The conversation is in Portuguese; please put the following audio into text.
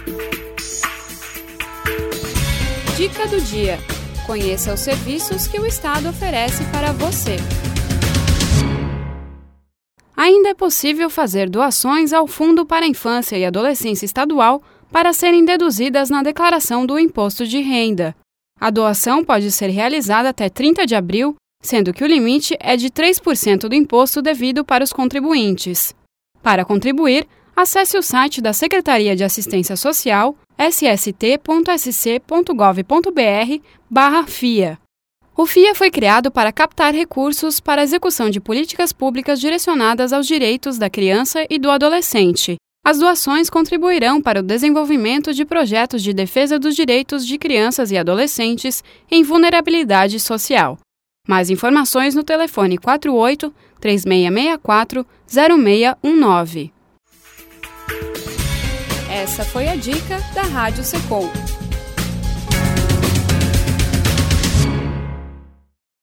Dica do dia. Conheça os serviços que o Estado oferece para você. Ainda é possível fazer doações ao Fundo para a Infância e Adolescência Estadual para serem deduzidas na declaração do Imposto de Renda. A doação pode ser realizada até 30 de abril, sendo que o limite é de 3% do imposto devido para os contribuintes. Para contribuir, acesse o site da Secretaria de Assistência Social, sst.sc.gov.br/FIA. O FIA foi criado para captar recursos para a execução de políticas públicas direcionadas aos direitos da criança e do adolescente. As doações contribuirão para o desenvolvimento de projetos de defesa dos direitos de crianças e adolescentes em vulnerabilidade social. Mais informações no telefone 48-3664-0619. Essa foi a dica da Rádio Secom.